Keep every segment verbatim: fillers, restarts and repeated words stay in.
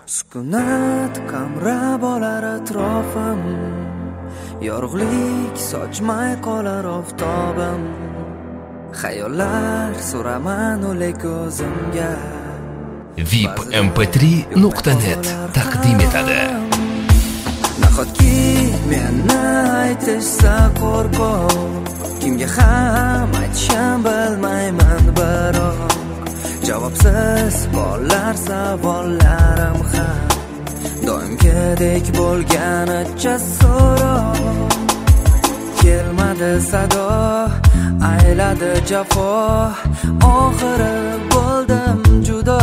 Sukunat qamrab olar atrofim, yorug'lik sochmay qolar oftobim. Xayollar suraman o'lik o'zimga. V I P M P три nuqta net taqdim etadi. Nahotki meni aytishsa qo'rqoq, kimga ham aytishim bilmayman, biroq javobsiz qolar savollarim ham doimgidek bo'lganicha so'roq. Kelmadi sado, ayladi jafo, oxiri bo'ldim judo.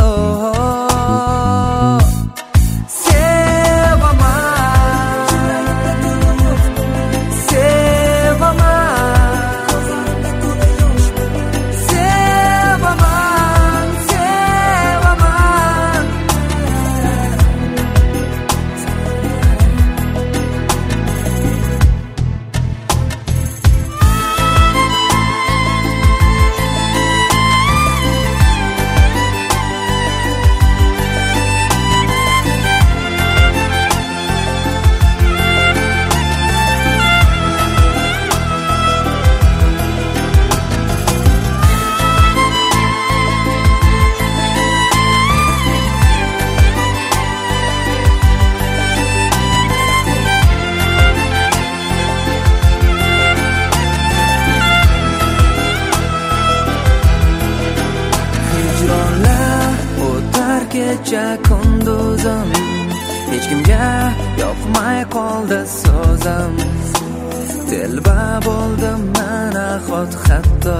Kecha kunduzim, hech kimga yoqmay qoldi so'zim. Telba bo'ldim mana xot hatto,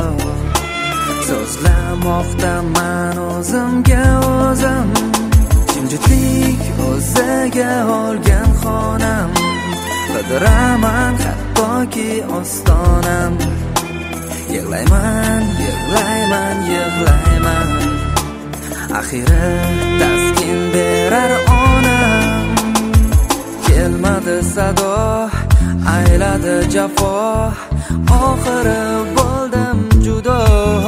so'zlamoqdaman o'zimga o'zim. Jimjitlik o'ziga olgan xonam, qidiraman hattoki ostonam. Yig'layman, yig'layman, yig'layman, axiri taskin berar onam. Kelmadi sado, ayladi jafo, oxiri bo'ldim judo.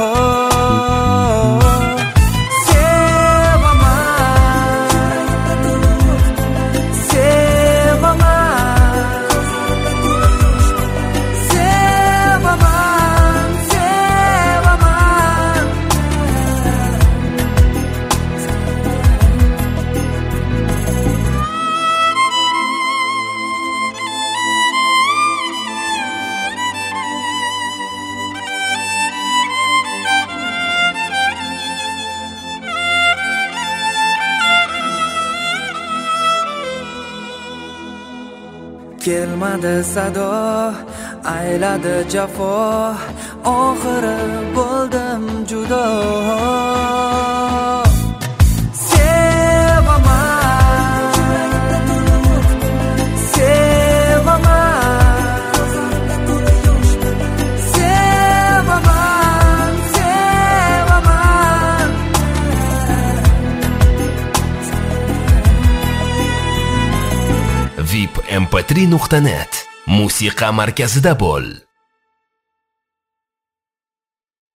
Kelmadi sado, ayladi jafo, oxiri bo'ldim judo. V I P M P три nuqta net musiqa markazida bo'l.